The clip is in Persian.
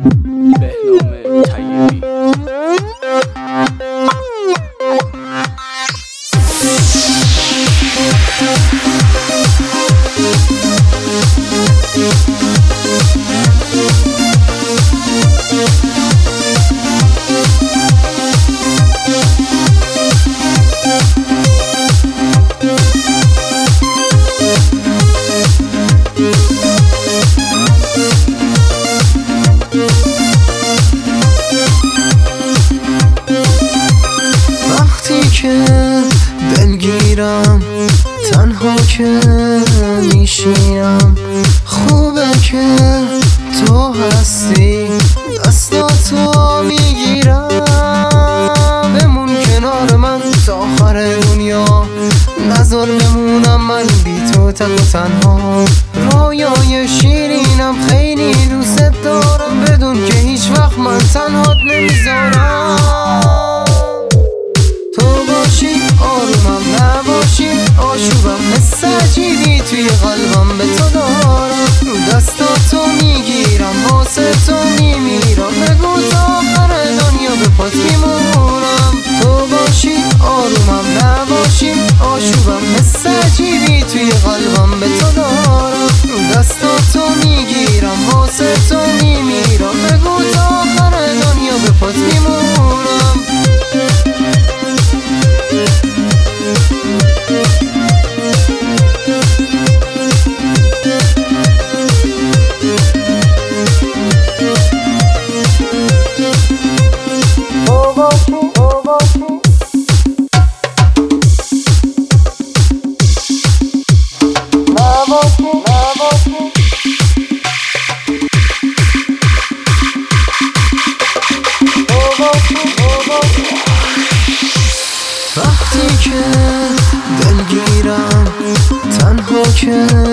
بهنام طیبی. که دلگیرم تنها که میشینم، خوبه که تو هستی دستاتو میگیرم. بمون کنار من تا آخر دنیا، نذار بمونم من بی تو تک و تنها. رویای شیرینم خیلی دوست دارم، بدون که هیچ وقت من تنهات نمیذارم. آرومم نباشی آشوبم، حس عجیبی توی قلبم به تو دارم. رو دستاتو میگیرم واسه تو میمیرم، بگو تا آخر دنیا به پات میمونم. تو باشی آرومم نباشی آشوبم، حس عجیبی توی قلبم به تو دارم. رو دستاتو میگیرم واسه تو میمیرم، بگو تا آخر دنیا به پات میمونم. وقتی که دلگیرم تنها که